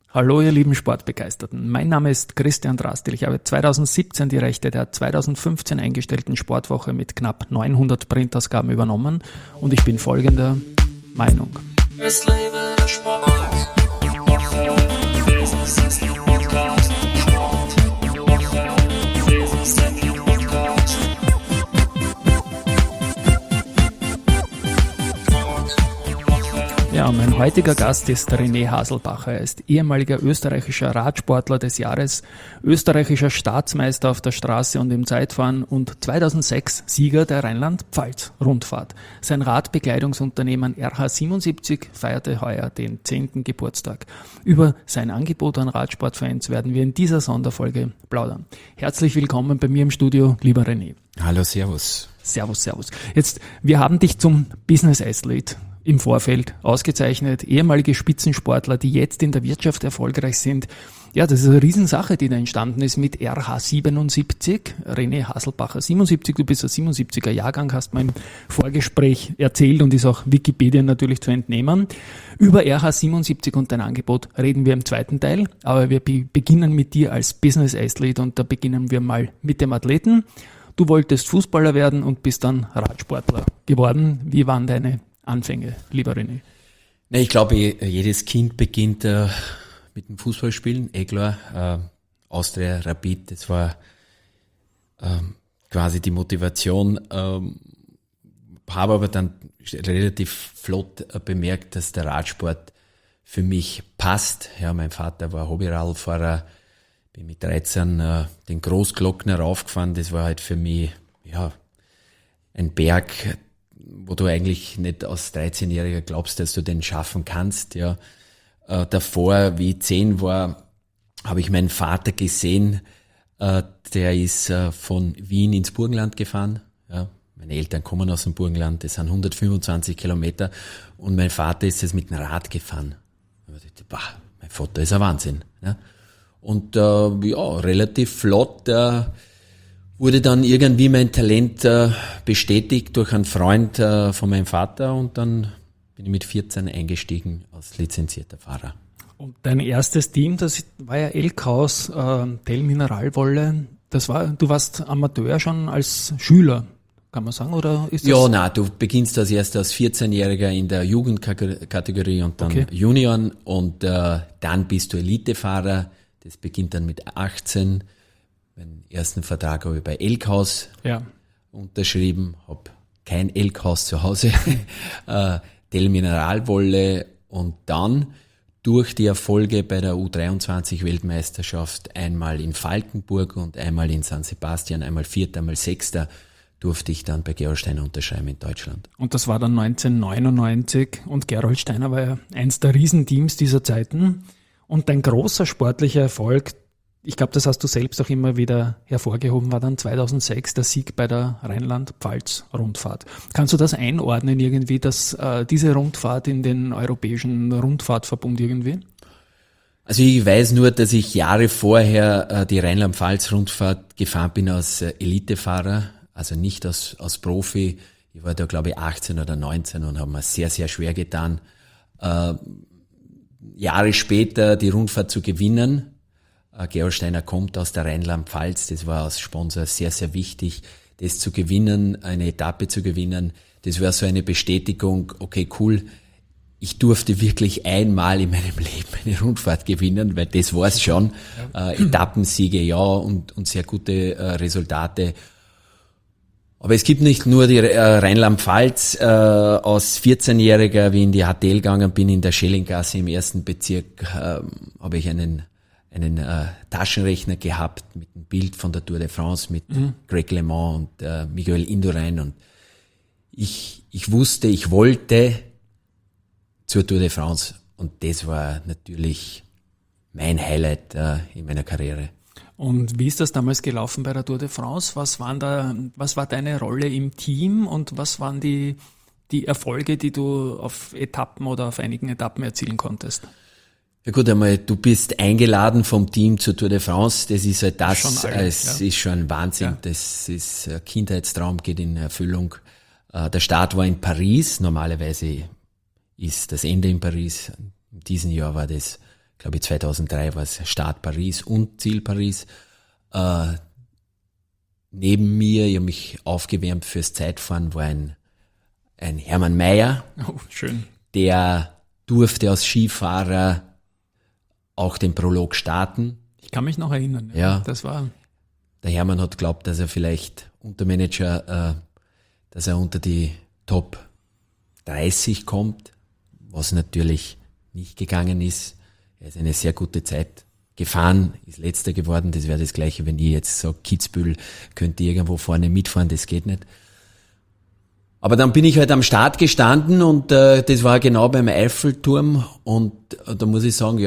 Hallo ihr lieben Sportbegeisterten, mein Name ist Christian Drastil. Ich habe 2017 die Rechte der 2015 eingestellten Sportwoche mit knapp 900 Printausgaben übernommen und ich bin folgender Meinung. Es lebe der Sport. Ja, mein heutiger Gast ist René Haselbacher. Er ist ehemaliger österreichischer Radsportler des Jahres, österreichischer Staatsmeister auf der Straße und im Zeitfahren und 2006 Sieger der Rheinland-Pfalz-Rundfahrt. Sein Radbekleidungsunternehmen RH77 feierte heuer den 10. Geburtstag. Über sein Angebot an Radsportfans werden wir in dieser Sonderfolge plaudern. Herzlich willkommen bei mir im Studio, lieber René. Hallo, servus. Servus. Jetzt, wir haben dich zum Business Athlete im Vorfeld ausgezeichnet, ehemalige Spitzensportler, die jetzt in der Wirtschaft erfolgreich sind. Ja, das ist eine Riesensache, die da entstanden ist mit RH77, René Haselbacher 77, du bist ein 77er Jahrgang, hast mir im Vorgespräch erzählt und ist auch Wikipedia natürlich zu entnehmen. Über RH77 und dein Angebot reden wir im zweiten Teil, aber wir beginnen mit dir als Business Athlete und da beginnen wir mal mit dem Athleten. Du wolltest Fußballer werden und bist dann Radsportler geworden. Wie waren deine Anfänge, lieber René? Ich glaube, jedes Kind beginnt mit dem Fußballspielen, klar. Austria, Rapid, das war quasi die Motivation. Habe aber dann relativ flott bemerkt, dass der Radsport für mich passt. Ja, mein Vater war Hobbyradfahrer, bin mit 13 den Großglockner raufgefahren. Das war halt für mich ein Berg, wo du eigentlich nicht als 13-Jähriger glaubst, dass du den schaffen kannst. Ja. Davor, wie ich 10 war, habe ich meinen Vater gesehen, der ist von Wien ins Burgenland gefahren. Ja. Meine Eltern kommen aus dem Burgenland, das sind 125 Kilometer und mein Vater ist jetzt mit dem Rad gefahren. Und ich dachte, mein Vater ist ein Wahnsinn. Ja. Und relativ flott wurde dann irgendwie mein Talent bestätigt durch einen Freund von meinem Vater und dann bin ich mit 14 eingestiegen als lizenzierter Fahrer. Und dein erstes Team, das war ja Elkhaus, Tell Mineralwolle. Du warst Amateur schon als Schüler, kann man sagen, oder ist das? Ja, nein, du beginnst als erst als 14-Jähriger in der Jugendkategorie und dann Junioren und dann bist du Elitefahrer. Das beginnt dann mit 18. Meinen ersten Vertrag habe ich bei Elkhaus unterschrieben, habe kein Elkhaus zu Hause, Tell Mineralwolle und dann durch die Erfolge bei der U23-Weltmeisterschaft einmal in Falkenburg und einmal in San Sebastian, einmal Vierter, einmal Sechster, durfte ich dann bei Gerold Steiner unterschreiben in Deutschland. Und das war dann 1999 und Gerold Steiner war ja eins der Riesenteams dieser Zeiten und dein großer sportlicher Erfolg, ich glaube, das hast du selbst auch immer wieder hervorgehoben, war dann 2006 der Sieg bei der Rheinland-Pfalz-Rundfahrt. Kannst du das einordnen irgendwie, dass diese Rundfahrt in den europäischen Rundfahrtverbund irgendwie? Also ich weiß nur, dass ich Jahre vorher die Rheinland-Pfalz-Rundfahrt gefahren bin als Elitefahrer, also nicht als Profi. Ich war da, glaube ich, 18 oder 19 und habe mir sehr, sehr schwer getan, Jahre später die Rundfahrt zu gewinnen. Gerold Steiner kommt aus der Rheinland-Pfalz, das war als Sponsor sehr, sehr wichtig, das zu gewinnen, eine Etappe zu gewinnen. Das war so eine Bestätigung, okay, cool, ich durfte wirklich einmal in meinem Leben eine Rundfahrt gewinnen, weil das war's schon. Etappensiege, ja, und sehr gute Resultate. Aber es gibt nicht nur die Rheinland-Pfalz. Als 14-Jähriger, wie ich in die HTL gegangen bin, in der Schellinggasse im 1. Bezirk, habe ich einen Taschenrechner gehabt mit einem Bild von der Tour de France mit Greg LeMond und Miguel Indurain und ich wusste, ich wollte zur Tour de France und das war natürlich mein Highlight in meiner Karriere. Und wie ist das damals gelaufen bei der Tour de France? Was war deine Rolle im Team und was waren die Erfolge, die du auf Etappen oder auf einigen Etappen erzielen konntest? Ja gut, einmal, du bist eingeladen vom Team zur Tour de France, das ist halt ist schon ein Wahnsinn, das ist ein Kindheitstraum, geht in Erfüllung. Der Start war in Paris, normalerweise ist das Ende in Paris, in diesem Jahr war das glaube ich 2003 war es Start Paris und Ziel Paris. Neben mir, ich habe mich aufgewärmt fürs Zeitfahren, war ein Hermann Mayer. Oh, schön. Der durfte als Skifahrer auch den Prolog starten. Ich kann mich noch erinnern. Ja. Das war... Der Hermann hat geglaubt, dass er vielleicht Untermanager, dass er unter die Top 30 kommt, was natürlich nicht gegangen ist. Er ist eine sehr gute Zeit gefahren, ist letzter geworden. Das wäre das Gleiche, wenn ich jetzt sage, Kitzbühel könnte irgendwo vorne mitfahren, das geht nicht. Aber dann bin ich halt am Start gestanden und das war genau beim Eiffelturm und da muss ich sagen,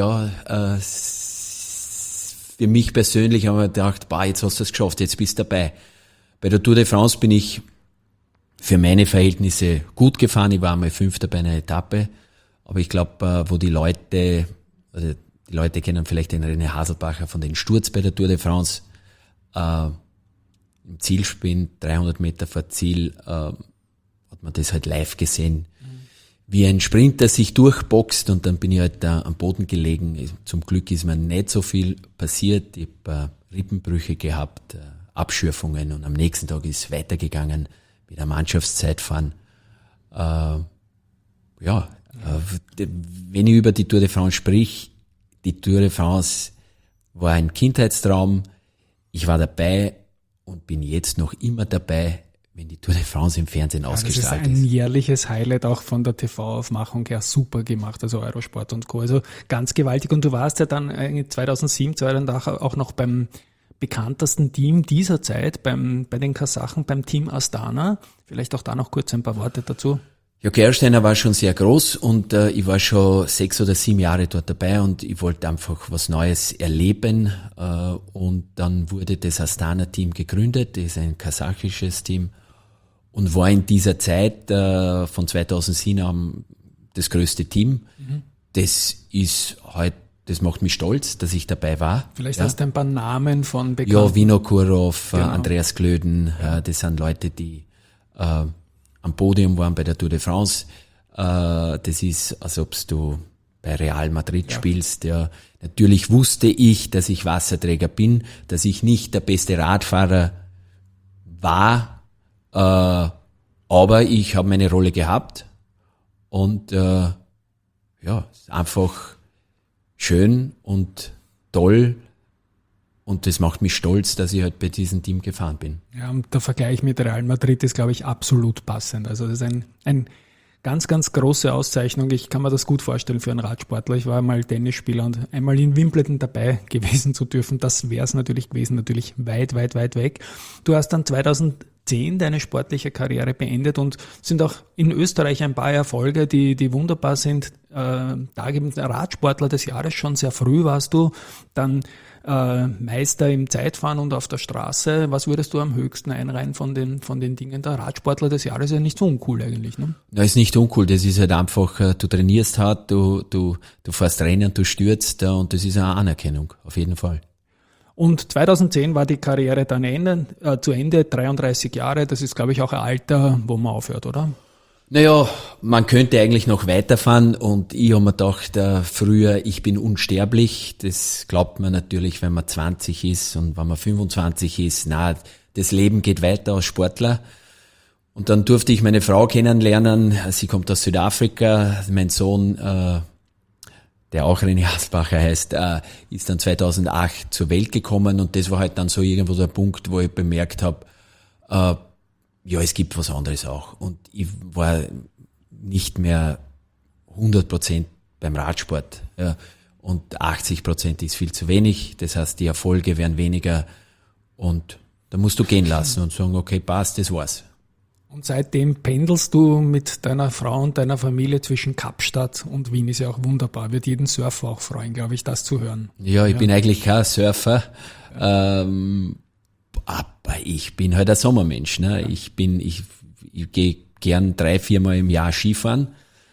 für mich persönlich haben wir gedacht, jetzt hast du es geschafft, jetzt bist du dabei. Bei der Tour de France bin ich für meine Verhältnisse gut gefahren. Ich war einmal Fünfter bei einer Etappe. Aber ich glaube, wo die Leute kennen vielleicht den René Haselbacher von den Sturz bei der Tour de France. Im Zielsprint, 300 Meter vor Ziel, hat man das halt live gesehen. Wie ein Sprinter sich durchboxt und dann bin ich halt da am Boden gelegen. Zum Glück ist mir nicht so viel passiert. Ich habe Rippenbrüche gehabt, Abschürfungen und am nächsten Tag ist es weitergegangen mit der Mannschaftszeitfahren. Wenn ich über die Tour de France sprich, die Tour de France war ein Kindheitstraum. Ich war dabei und bin jetzt noch immer dabei, wenn die Tour de France im Fernsehen ausgestrahlt ist. Das ist ein jährliches Highlight auch von der TV-Aufmachung her, super gemacht, also Eurosport und Co. Also ganz gewaltig. Und du warst ja dann 2007, 2008 auch noch beim bekanntesten Team dieser Zeit, bei den Kasachen, beim Team Astana. Vielleicht auch da noch kurz ein paar Worte dazu. Ja, Gersteiner war schon sehr groß und ich war schon 6 oder 7 Jahre dort dabei und ich wollte einfach was Neues erleben und dann wurde das Astana-Team gegründet, das ist ein kasachisches Team und war in dieser Zeit von 2007 an das größte Team. Das ist halt, das macht mich stolz, dass ich dabei war. Vielleicht hast du ein paar Namen von Bekannten. Ja, Vinokurov, genau. Andreas Klöden, Ja. Das sind Leute, die am Podium waren bei der Tour de France. Das ist, als ob du bei Real Madrid spielst. Ja. Natürlich wusste ich, dass ich Wasserträger bin, dass ich nicht der beste Radfahrer war, aber ich habe meine Rolle gehabt und einfach schön und toll. Und das macht mich stolz, dass ich halt bei diesem Team gefahren bin. Ja, und der Vergleich mit Real Madrid ist, glaube ich, absolut passend. Also das ist ein ganz, ganz große Auszeichnung. Ich kann mir das gut vorstellen für einen Radsportler. Ich war einmal Tennisspieler und einmal in Wimbledon dabei gewesen zu dürfen. Das wäre es natürlich gewesen, natürlich weit, weit, weit weg. Du hast dann 2010 deine sportliche Karriere beendet und sind auch in Österreich ein paar Erfolge, die wunderbar sind. Da gibt es Radsportler des Jahres, schon sehr früh warst du. Dann Meister im Zeitfahren und auf der Straße. Was würdest du am höchsten einreihen von den Dingen? Der Radsportler des Jahres ist ja nicht so uncool eigentlich, ne? Das ist nicht uncool, das ist halt einfach, du trainierst hart, du fährst Rennen, du stürzt und das ist eine Anerkennung, auf jeden Fall. Und 2010 war die Karriere dann zu Ende, 33 Jahre, das ist, glaube ich, auch ein Alter, wo man aufhört, oder? Naja, man könnte eigentlich noch weiterfahren und ich habe mir gedacht, früher, ich bin unsterblich. Das glaubt man natürlich, wenn man 20 ist und wenn man 25 ist. Das Leben geht weiter als Sportler. Und dann durfte ich meine Frau kennenlernen. Sie kommt aus Südafrika. Mein Sohn, der auch René Haselbacher heißt, ist dann 2008 zur Welt gekommen und das war halt dann so irgendwo der Punkt, wo ich bemerkt habe, es gibt was anderes auch. Und ich war nicht mehr 100% beim Radsport. Ja. Und 80% ist viel zu wenig. Das heißt, die Erfolge werden weniger. Und da musst du gehen lassen und sagen, okay, passt, das war's. Und seitdem pendelst du mit deiner Frau und deiner Familie zwischen Kapstadt und Wien. Ist ja auch wunderbar. Wird jeden Surfer auch freuen, glaube ich, das zu hören. Ja, ich bin eigentlich kein Surfer. Ja. Aber ich bin halt ein Sommermensch. Ne? Ja. Ich gehe gern 3-4 Mal im Jahr Skifahren.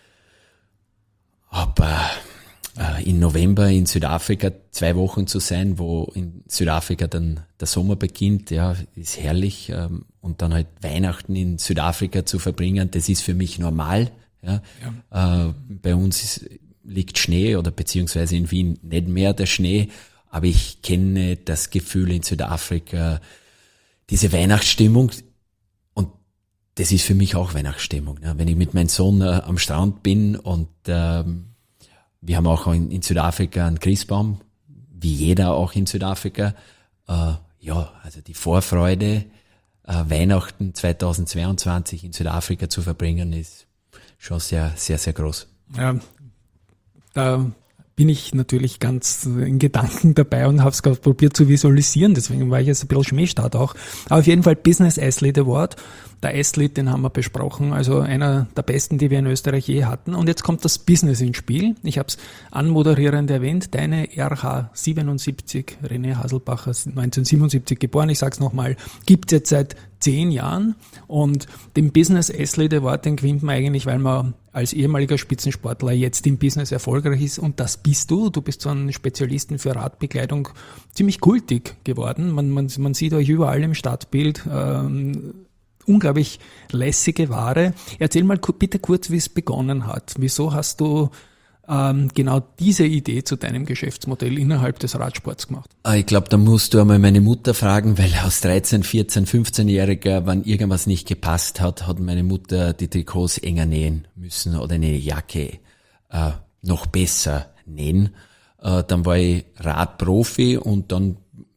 Aber im November in Südafrika 2 Wochen zu sein, wo in Südafrika dann der Sommer beginnt, ja, ist herrlich. Und dann halt Weihnachten in Südafrika zu verbringen, das ist für mich normal. Ja. Ja. Bei uns liegt Schnee oder beziehungsweise in Wien nicht mehr der Schnee, aber ich kenne das Gefühl in Südafrika, diese Weihnachtsstimmung, und das ist für mich auch Weihnachtsstimmung. Ne? Wenn ich mit meinem Sohn am Strand bin und wir haben auch in Südafrika einen Christbaum, wie jeder auch in Südafrika. Also die Vorfreude, Weihnachten 2022 in Südafrika zu verbringen, ist schon sehr, sehr, sehr groß. Ja, da bin ich natürlich ganz in Gedanken dabei und habe es gerade probiert zu visualisieren, deswegen war ich jetzt ein bisschen Schmähstart auch. Aber auf jeden Fall Business Athlete Award. Der Athlete, den haben wir besprochen, also einer der besten, die wir in Österreich je hatten. Und jetzt kommt das Business ins Spiel. Ich habe es anmoderierend erwähnt, deine RH77, René Haselbacher, 1977 geboren, ich sage es nochmal, gibt es jetzt seit 10 Jahren. Und den Business Athlete Award, den gewinnt man eigentlich, weil man als ehemaliger Spitzensportler jetzt im Business erfolgreich ist. Und das bist du. Du bist so ein Spezialisten für Radbekleidung, ziemlich kultig geworden. Man sieht euch überall im Stadtbild. Unglaublich lässige Ware. Erzähl mal bitte kurz, wie es begonnen hat. Wieso hast du genau diese Idee zu deinem Geschäftsmodell innerhalb des Radsports gemacht? Ich glaube, da musst du einmal meine Mutter fragen, weil aus 13, 14, 15-Jähriger, wenn irgendwas nicht gepasst hat, hat meine Mutter die Trikots enger nähen müssen oder eine Jacke noch besser nähen. Dann war ich Radprofi und dann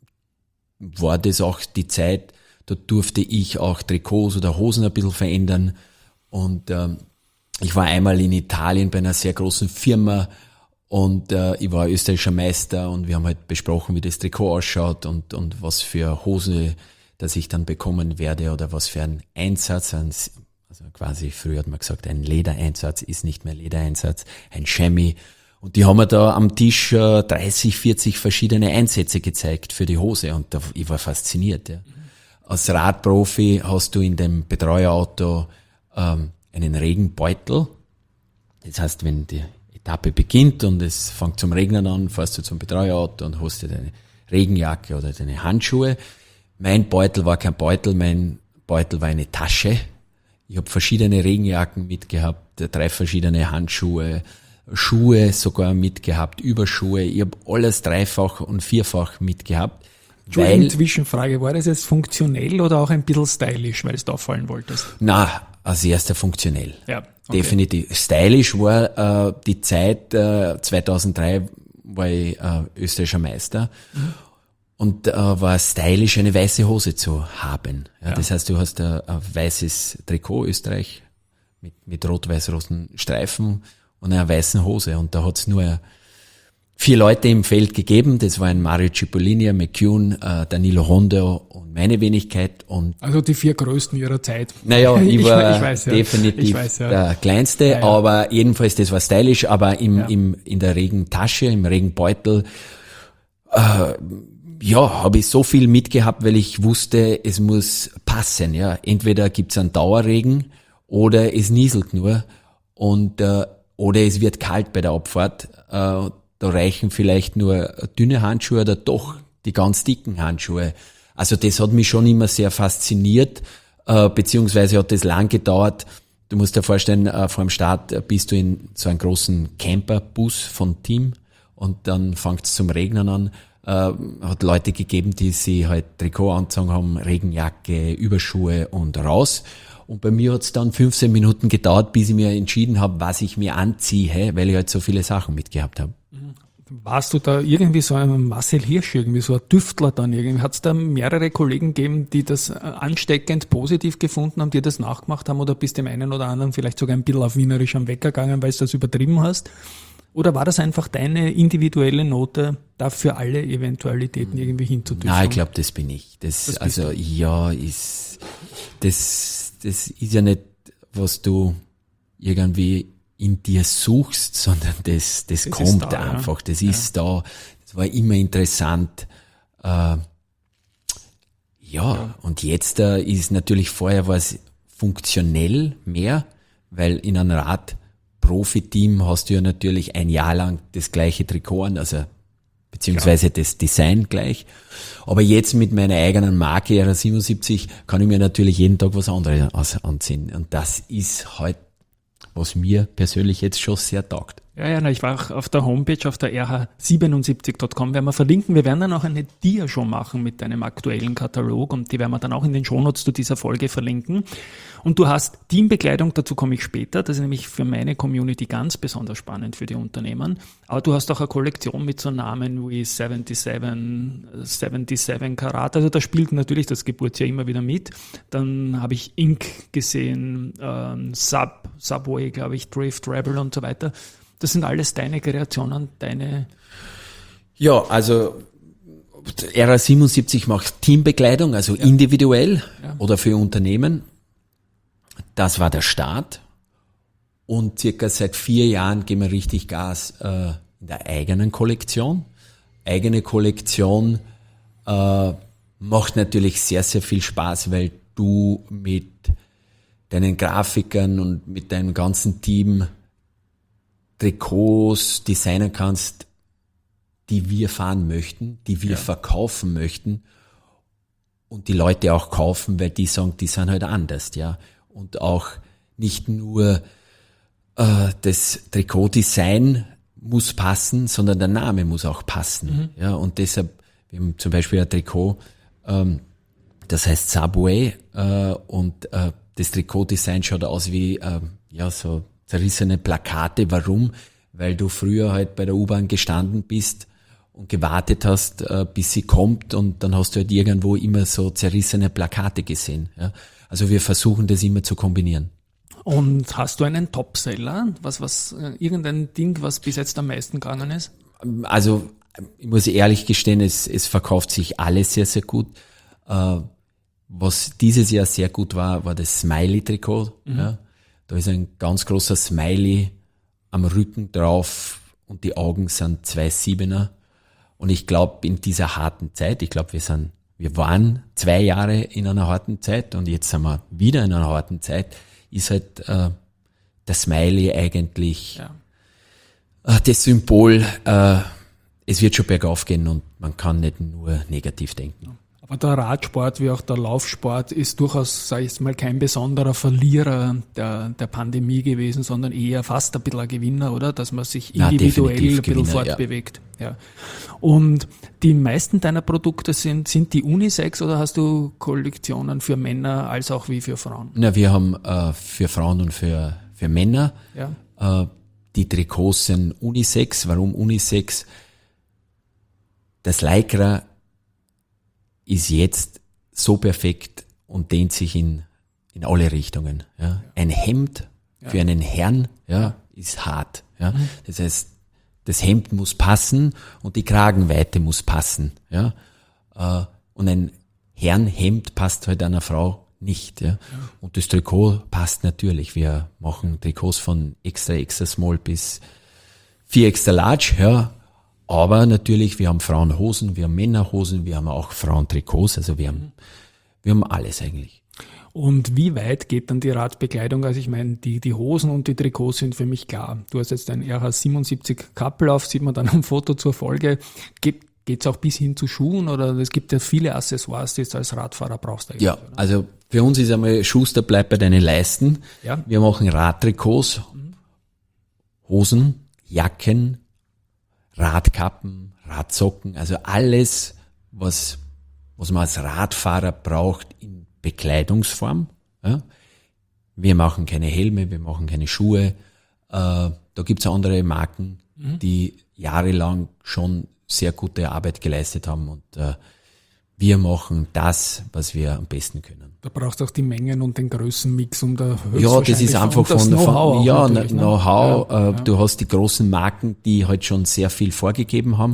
war das auch die Zeit, da durfte ich auch Trikots oder Hosen ein bisschen verändern. Und ich war einmal in Italien bei einer sehr großen Firma und ich war österreichischer Meister und wir haben halt besprochen, wie das Trikot ausschaut und was für Hose, dass ich dann bekommen werde oder was für ein Einsatz. Also quasi, früher hat man gesagt, ein Ledereinsatz ist nicht mehr Ledereinsatz, ein Chamois. Und die haben mir da am Tisch 30, 40 verschiedene Einsätze gezeigt für die Hose und ich war fasziniert. Ja. Als Radprofi hast du in dem Betreuerauto einen Regenbeutel. Das heißt, wenn die Etappe beginnt und es fängt zum Regnen an, fährst du zum Betreuerauto und hast dir deine Regenjacke oder deine Handschuhe. Mein Beutel war kein Beutel, mein Beutel war eine Tasche. Ich habe verschiedene Regenjacken mitgehabt, 3 verschiedene Handschuhe, Schuhe sogar mitgehabt, Überschuhe. Ich habe alles 3-fach und 4-fach mitgehabt. Entschuldigung, Zwischenfrage, war das jetzt funktionell oder auch ein bisschen stylisch, weil du es da auffallen wolltest? Na, als erster funktionell. Ja, okay. Definitiv. Stylisch war die Zeit, 2003 war ich österreichischer Meister und war stylisch, eine weiße Hose zu haben. Ja. Das heißt, du hast ein weißes Trikot Österreich mit rot-weiß-roten Streifen und einer weißen Hose und da hat's nur 4 Leute im Feld gegeben, das waren Mario Cipollini, McCune, Danilo Hondo und meine Wenigkeit. Und also die 4 größten ihrer Zeit. Naja, ich war ich weiß, ja. definitiv der Kleinste, ja. Aber jedenfalls, das war stylisch, aber in der Regentasche, im Regenbeutel, habe ich so viel mitgehabt, weil ich wusste, es muss passen. Ja, entweder gibt's einen Dauerregen oder es nieselt nur und oder es wird kalt bei der Abfahrt. Da reichen vielleicht nur dünne Handschuhe oder doch die ganz dicken Handschuhe. Also das hat mich schon immer sehr fasziniert, beziehungsweise hat das lang gedauert. Du musst dir vorstellen, vor dem Start bist du in so einem großen Camperbus von Team und dann fängt es zum Regnen an. Hat Leute gegeben, die sich halt Trikot angezogen haben, Regenjacke, Überschuhe und raus. Und bei mir hat es dann 15 Minuten gedauert, bis ich mir entschieden habe, was ich mir anziehe, weil ich halt so viele Sachen mitgehabt habe. Warst du da irgendwie so ein Marcel Hirsch, irgendwie so ein Tüftler dann irgendwie? Hat es da mehrere Kollegen gegeben, die das ansteckend positiv gefunden haben, die das nachgemacht haben oder bist dem einen oder anderen vielleicht sogar ein bisschen auf Wienerisch am Weg gegangen, weil du das übertrieben hast? Oder war das einfach deine individuelle Note, da für alle Eventualitäten irgendwie hinzutüfteln? Nein, ich glaube, das bin ich. Das ist ja nicht, was du irgendwie in dir suchst, sondern das kommt da, einfach. Ja. Das ist da. Das war immer interessant. Und jetzt ist natürlich vorher war es funktionell mehr, weil in einem Rad-Profi-Team hast du ja natürlich ein Jahr lang das gleiche Trikot an, also beziehungsweise das Design gleich. Aber jetzt mit meiner eigenen Marke RH77 kann ich mir natürlich jeden Tag was anderes anziehen. Und das ist halt, was mir persönlich jetzt schon sehr taugt. Ja, ich war auch auf der Homepage, auf der rh77.com, werden wir verlinken. Wir werden dann auch eine Dia-Show machen mit deinem aktuellen Katalog und die werden wir dann auch in den Shownotes zu dieser Folge verlinken. Und du hast Teambekleidung, dazu komme ich später, das ist nämlich für meine Community ganz besonders spannend für die Unternehmen. Aber du hast auch eine Kollektion mit so Namen wie 77 Karat, also da spielt natürlich das Geburtsjahr immer wieder mit. Dann habe ich Ink gesehen, Subway, glaube ich, Drift, Rebel und so weiter. Das sind alles deine Kreationen, deine... Ja, also RA77 macht Teambekleidung, also individuell oder für Unternehmen. Das war der Start. Und circa seit 4 Jahren geben wir richtig Gas in der eigenen Kollektion. Eigene Kollektion macht natürlich sehr, sehr viel Spaß, weil du mit deinen Grafikern und mit deinem ganzen Team Trikots designen kannst, die wir fahren möchten, die wir verkaufen möchten und die Leute auch kaufen, weil die sagen, die sind halt anders, ja. Und auch nicht nur das Trikotdesign muss passen, sondern der Name muss auch passen, ja. Und deshalb, wir haben zum Beispiel ein Trikot, das heißt Subway, und das Trikotdesign schaut aus wie, so zerrissene Plakate. Warum? Weil du früher halt bei der U-Bahn gestanden bist und gewartet hast, bis sie kommt und dann hast du halt irgendwo immer so zerrissene Plakate gesehen. Ja? Also wir versuchen das immer zu kombinieren. Und hast du einen Topseller? Irgendein Ding, was bis jetzt am meisten gegangen ist? Also ich muss ehrlich gestehen, es verkauft sich alles sehr, sehr gut. Was dieses Jahr sehr gut war das Smiley-Trikot. Ja? Da ist ein ganz großer Smiley am Rücken drauf und die Augen sind 2 Siebener. Und ich glaube, in dieser harten Zeit, wir waren 2 Jahre in einer harten Zeit und jetzt sind wir wieder in einer harten Zeit, ist halt der Smiley eigentlich das Symbol, es wird schon bergauf gehen und man kann nicht nur negativ denken. Aber der Radsport wie auch der Laufsport ist durchaus, sage ich jetzt mal, kein besonderer Verlierer der Pandemie gewesen, sondern eher fast ein bisschen ein Gewinner, oder? Dass man sich individuell ein bisschen fortbewegt. Ja. Und die meisten deiner Produkte sind die Unisex oder hast du Kollektionen für Männer als auch wie für Frauen? Na, wir haben für Frauen und für Männer. Ja. Die Trikots sind Unisex. Warum Unisex? Das Lycra ist jetzt so perfekt und dehnt sich in alle Richtungen. Ja. Ein Hemd für einen Herrn ist hart. Ja. Das heißt, das Hemd muss passen und die Kragenweite muss passen. Ja. Und ein Herrenhemd passt halt einer Frau nicht. Ja. Und das Trikot passt natürlich. Wir machen Trikots von extra small bis 4 extra large. Ja. Aber natürlich, wir haben Frauenhosen, wir haben Männerhosen, wir haben auch Frauentrikots, also wir haben alles eigentlich. Und wie weit geht dann die Radbekleidung? Also ich meine, die Hosen und die Trikots sind für mich klar. Du hast jetzt ein RH77 Kappelauf, sieht man dann am Foto zur Folge. Geht's auch bis hin zu Schuhen oder es gibt ja viele Accessoires, die du als Radfahrer brauchst eigentlich? Ja, also für uns ist einmal Schuster bleibt bei deinen Leisten. Ja. Wir machen Radtrikots, Hosen, Jacken, Radkappen, Radsocken, also alles, was man als Radfahrer braucht in Bekleidungsform. Ja. Wir machen keine Helme, wir machen keine Schuhe. Da gibt's andere Marken, die jahrelang schon sehr gute Arbeit geleistet haben und wir machen das, was wir am besten können. Da brauchst du auch die Mengen und den Größenmix, um da ja, das ist einfach von Know-how. Ja, Know-how. Ja. Du hast die großen Marken, die halt schon sehr viel vorgegeben haben.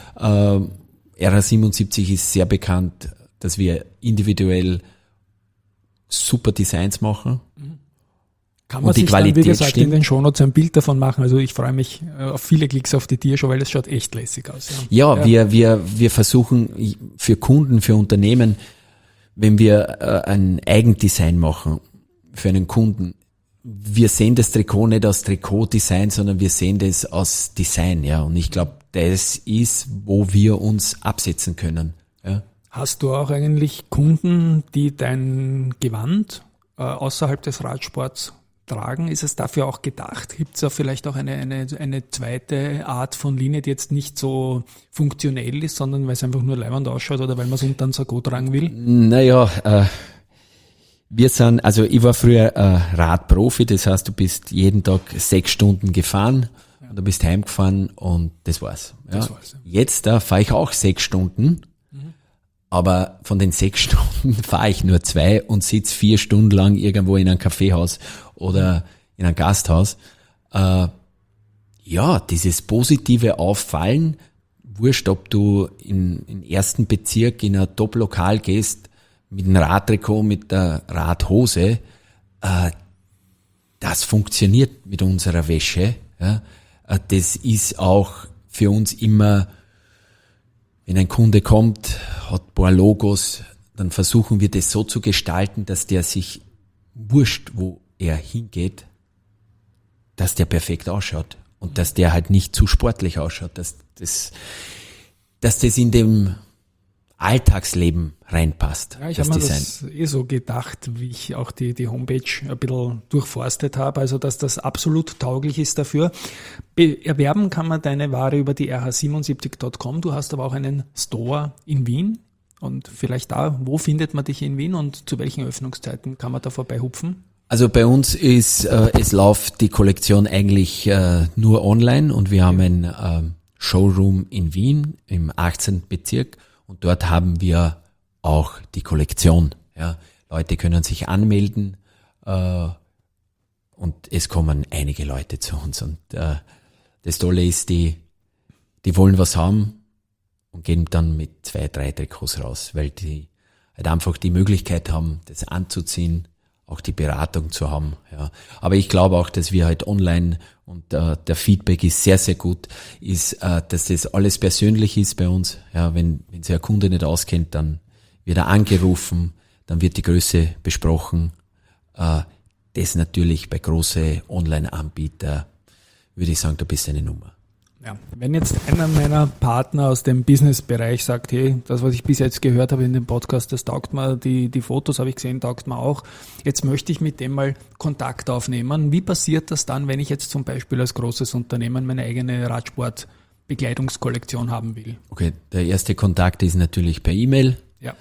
RA77 ist sehr bekannt, dass wir individuell super Designs machen. Kann man sich dann, wie gesagt, in den Shownotes ein Bild davon machen. Also ich freue mich auf viele Klicks auf die Dia-Show, weil das schaut echt lässig aus. Ja, wir versuchen für Kunden, für Unternehmen, wenn wir ein Eigendesign machen für einen Kunden, wir sehen das Trikot nicht als Trikotdesign, sondern wir sehen das als Design. Ja. Und ich glaube, das ist, wo wir uns absetzen können. Ja. Hast du auch eigentlich Kunden, die dein Gewand außerhalb des Radsports tragen? Ist es dafür auch gedacht? Gibt es da vielleicht auch eine zweite Art von Linie, die jetzt nicht so funktionell ist, sondern weil es einfach nur leibend ausschaut oder weil man es unter ein Sakko tragen will? Naja, ich war früher Radprofi, das heißt, du bist jeden Tag 6 Stunden gefahren und du bist heimgefahren und das war's. Ja. Das war's, ja. Jetzt fahre ich auch 6 Stunden, aber von den 6 Stunden fahre ich nur 2 und sitze 4 Stunden lang irgendwo in einem Kaffeehaus oder in einem Gasthaus. Dieses positive Auffallen, wurscht, ob du in ersten Bezirk in ein Top-Lokal gehst, mit einem Radtrikot, mit der Radhose, das funktioniert mit unserer Wäsche. Ja. Das ist auch für uns immer, wenn ein Kunde kommt, hat ein paar Logos, dann versuchen wir das so zu gestalten, dass der sich wurscht, wo er hingeht, dass der perfekt ausschaut und dass der halt nicht zu sportlich ausschaut, dass das in dem Alltagsleben reinpasst. Ja, ich habe mir das so gedacht, wie ich auch die Homepage ein bisschen durchforstet habe, also dass das absolut tauglich ist dafür. Erwerben kann man deine Ware über die rh77.com. Du hast aber auch einen Store in Wien und vielleicht wo findet man dich in Wien und zu welchen Öffnungszeiten kann man da vorbei hupfen? Also bei uns es läuft die Kollektion eigentlich nur online und wir haben ein Showroom in Wien im 18. Bezirk. Und dort haben wir auch die Kollektion. Ja. Leute können sich anmelden und es kommen einige Leute zu uns. Und das Tolle ist, die wollen was haben und gehen dann mit 2, 3 Trikots raus, weil die halt einfach die Möglichkeit haben, das anzuziehen, auch die Beratung zu haben. Ja. Aber ich glaube auch, dass wir halt online und der Feedback ist sehr, sehr gut, ist, dass das alles persönlich ist bei uns. Ja, wenn sich ein Kunde nicht auskennt, dann wird er angerufen, dann wird die Größe besprochen. Das natürlich bei großen Online-Anbietern, würde ich sagen, da bist du eine Nummer. Ja, wenn jetzt einer meiner Partner aus dem Business-Bereich sagt, hey, das, was ich bis jetzt gehört habe in dem Podcast, das taugt mir, die Fotos habe ich gesehen, taugt mir auch, jetzt möchte ich mit dem mal Kontakt aufnehmen. Wie passiert das dann, wenn ich jetzt zum Beispiel als großes Unternehmen meine eigene Radsport-Bekleidungskollektion haben will? Okay, der erste Kontakt ist natürlich per E-Mail, ja.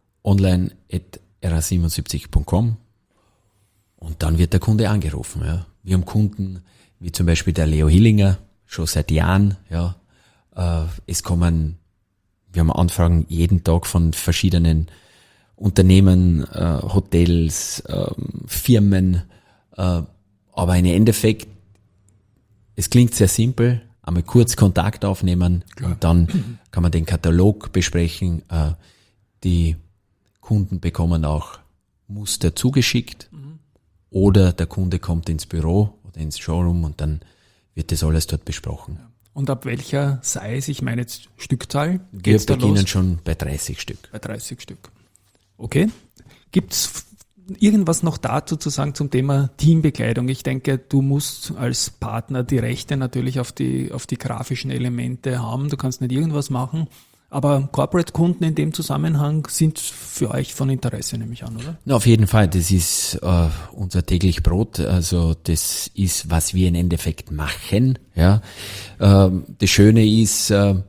online@rh77.com und dann wird der Kunde angerufen. Ja. Wir haben Kunden wie zum Beispiel der Leo Hillinger, schon seit Jahren, ja. Wir haben Anfragen jeden Tag von verschiedenen Unternehmen, Hotels, Firmen, aber im Endeffekt, es klingt sehr simpel, einmal kurz Kontakt aufnehmen und dann kann man den Katalog besprechen. Die Kunden bekommen auch Muster zugeschickt oder der Kunde kommt ins Büro oder ins Showroom und dann wird das alles dort besprochen. Und ab welcher Size, ich meine jetzt Stückzahl, geht's da los? Wir beginnen schon bei 30 Stück. Bei 30 Stück. Okay. Gibt's irgendwas noch dazu zu sagen zum Thema Teambekleidung? Ich denke, du musst als Partner die Rechte natürlich auf die grafischen Elemente haben. Du kannst nicht irgendwas machen. Aber Corporate-Kunden in dem Zusammenhang sind für euch von Interesse, nehme ich an, oder? Na, auf jeden Fall. Das ist unser täglich Brot. Also das ist, was wir im Endeffekt machen. Ja. Das Schöne ist, wir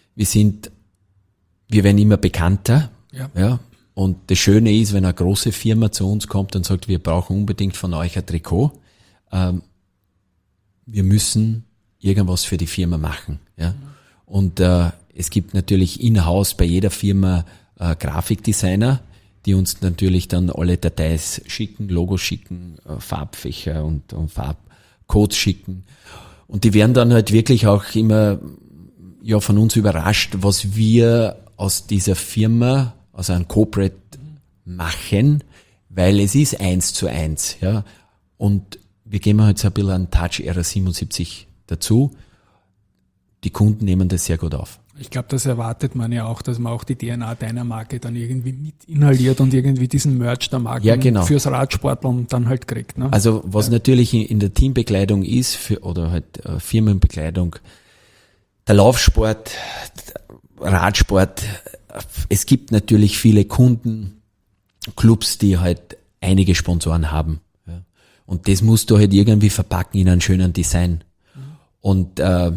werden immer bekannter. Ja. Ja. Und das Schöne ist, wenn eine große Firma zu uns kommt und sagt, wir brauchen unbedingt von euch ein Trikot, wir müssen irgendwas für die Firma machen. Ja. Und es gibt natürlich in-house bei jeder Firma Grafikdesigner, die uns natürlich dann alle Dateis schicken, Logos schicken, Farbfächer und Farbcodes schicken. Und die werden dann halt wirklich auch immer von uns überrascht, was wir aus dieser Firma, aus einem Corporate machen, weil es ist 1:1. Ja. Und wir geben halt so ein bisschen einen Touch RH77 dazu. Die Kunden nehmen das sehr gut auf. Ich glaube, das erwartet man ja auch, dass man auch die DNA deiner Marke dann irgendwie mit inhaliert und irgendwie diesen Merch der Marke fürs Radsporteln dann halt kriegt. Ne? Also was natürlich in der Teambekleidung ist, oder halt Firmenbekleidung, der Laufsport, Radsport, es gibt natürlich viele Kunden, Clubs, die halt einige Sponsoren haben. Ja. Und das musst du halt irgendwie verpacken in einen schönen Design. Und der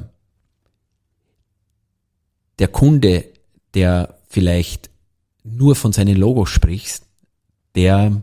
Kunde, der vielleicht nur von seinen Logos spricht, der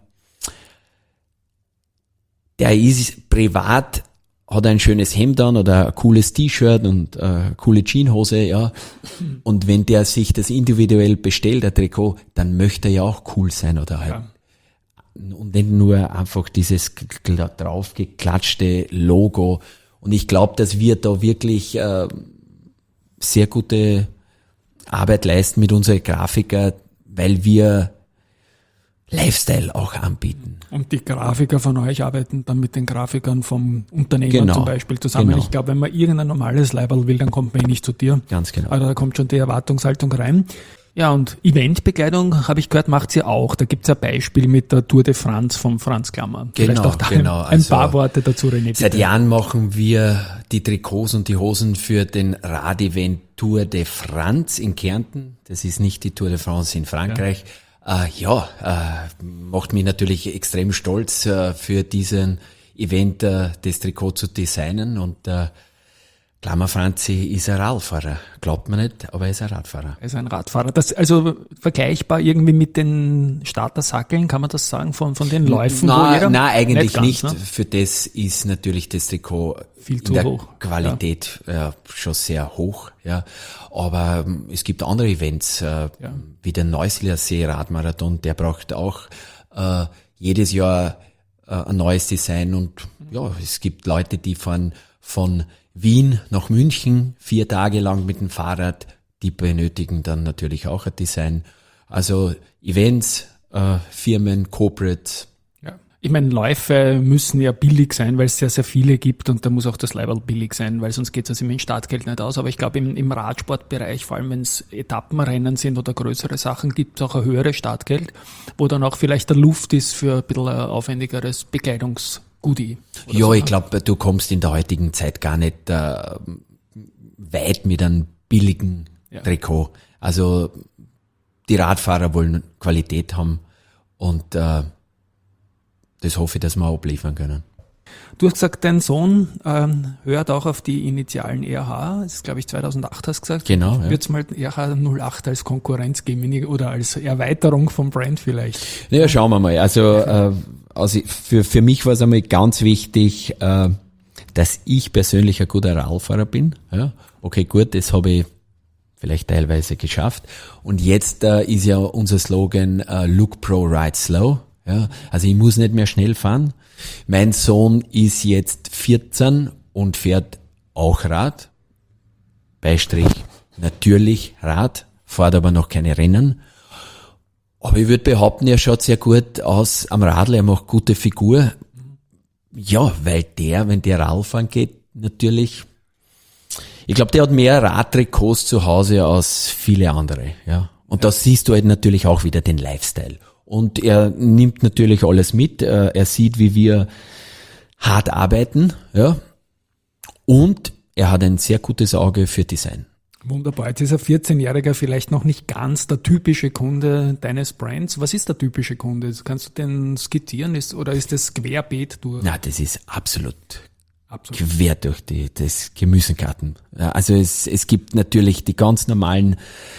ist privat, hat ein schönes Hemd an oder ein cooles T-Shirt und eine coole Jeanshose, ja. Und wenn der sich das individuell bestellt, ein Trikot, dann möchte er ja auch cool sein oder halt. Ja. Und nicht nur einfach dieses draufgeklatschte Logo. Und ich glaube, dass wir da wirklich sehr gute Arbeit leisten mit unseren Grafiker, weil wir Lifestyle auch anbieten. Und die Grafiker von euch arbeiten dann mit den Grafikern vom Unternehmen zum Beispiel zusammen. Genau. Ich glaube, wenn man irgendein normales Leiberl will, dann kommt man nicht zu dir. Ganz genau. Also da kommt schon die Erwartungshaltung rein. Ja, und Eventbekleidung, habe ich gehört, macht ihr auch. Da gibt's ein Beispiel mit der Tour de France von Franz Klammer. Vielleicht auch da ein paar Worte dazu, René. Bitte. Seit Jahren machen wir die Trikots und die Hosen für den Radevent Tour de France in Kärnten. Das ist nicht die Tour de France in Frankreich. Macht mich natürlich extrem stolz, für diesen Event das Trikot zu designen. Und Klammer Franzi ist ein Radfahrer. Glaubt man nicht, aber er ist ein Radfahrer. Er ist ein Radfahrer. Das also vergleichbar irgendwie mit den Startersackeln, kann man das sagen, von den Läufen? Nein, eigentlich nicht. Ne? Für das ist natürlich das Trikot viel zu hoch. Qualität schon sehr hoch. Ja. Aber es gibt andere Events, wie der Neusiedler See Radmarathon, der braucht auch jedes Jahr ein neues Design. Und ja, es gibt Leute, die fahren von Wien nach München 4 Tage lang mit dem Fahrrad, die benötigen dann natürlich auch ein Design. Also Events, Firmen, Corporates. Ja. Ich meine, Läufe müssen ja billig sein, weil es sehr, sehr viele gibt und da muss auch das Leiberl billig sein, weil sonst geht es also mit dem Startgeld nicht aus. Aber ich glaube, im Radsportbereich, vor allem wenn es Etappenrennen sind oder größere Sachen, gibt es auch ein höheres Startgeld, wo dann auch vielleicht der Luft ist für ein bisschen aufwendigeres Goodie. Ja, so. Ich glaube, du kommst in der heutigen Zeit gar nicht weit mit einem billigen Trikot. Also die Radfahrer wollen Qualität haben und das hoffe ich, dass wir abliefern können. Du hast gesagt, dein Sohn hört auch auf die Initialen RH. Das ist, glaube ich, 2008 hast du gesagt. Genau. Ja. Wird es mal RH 08 als Konkurrenz geben oder als Erweiterung vom Brand vielleicht? Ja, schauen wir mal. Also für mich war es einmal ganz wichtig, dass ich persönlich ein guter Radfahrer bin. Ja. Okay, gut, das habe ich vielleicht teilweise geschafft. Und jetzt ist ja unser Slogan Look Pro, Ride Slow. Ja. Also ich muss nicht mehr schnell fahren. Mein Sohn ist jetzt 14 und fährt auch Rad. Beistrich natürlich Rad, fährt aber noch keine Rennen. Aber ich würde behaupten, er schaut sehr gut aus am Radl, er macht gute Figur. Ja, weil wenn der Radfahren geht, natürlich, ich glaube, der hat mehr Radtrikots zu Hause als viele andere. Ja. Und da siehst du halt natürlich auch wieder den Lifestyle. Und er nimmt natürlich alles mit, er sieht, wie wir hart arbeiten, ja. Und er hat ein sehr gutes Auge für Design. Wunderbar. Jetzt ist ein 14-Jähriger vielleicht noch nicht ganz der typische Kunde deines Brands. Was ist der typische Kunde? Kannst du den skizzieren oder ist das querbeet durch? Na, das ist absolut quer durch das Gemüsegarten. Also es gibt natürlich die ganz normalen.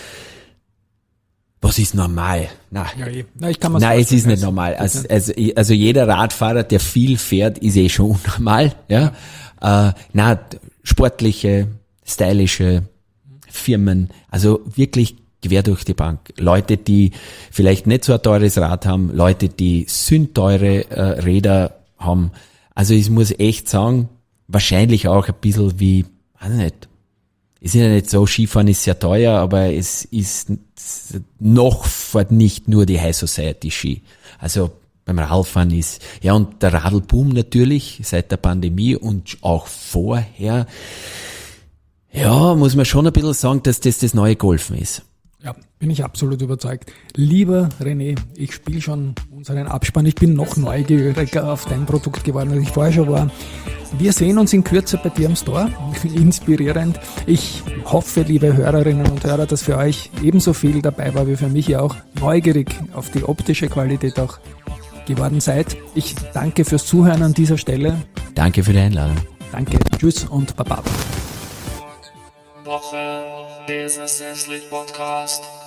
Was ist normal? Nein, es ist nicht normal. Also jeder Radfahrer, der viel fährt, ist schon unnormal. Ja. Sportliche, stylische Firmen, also wirklich quer durch die Bank. Leute, die vielleicht nicht so ein teures Rad haben, Leute, die sündteure Räder haben. Also ich muss echt sagen, wahrscheinlich auch ein bisschen wie, weiß nicht, ist ja nicht so, Skifahren ist sehr teuer, aber es ist noch nicht nur die High Society Ski. Also beim Radfahren ist, ja, und der Radlboom natürlich seit der Pandemie und auch vorher, ja, muss man schon ein bisschen sagen, dass das neue Golfen ist. Ja, bin ich absolut überzeugt. Lieber René, ich spiele schon unseren Abspann. Ich bin noch neugieriger auf dein Produkt geworden, als ich vorher schon war. Wir sehen uns in Kürze bei dir am Store. Inspirierend. Ich hoffe, liebe Hörerinnen und Hörer, dass für euch ebenso viel dabei war wie für mich ja auch. Neugierig auf die optische Qualität auch geworden seid. Ich danke fürs Zuhören an dieser Stelle. Danke für die Einladung. Danke, tschüss und baba. Woche Business Athlete Podcast.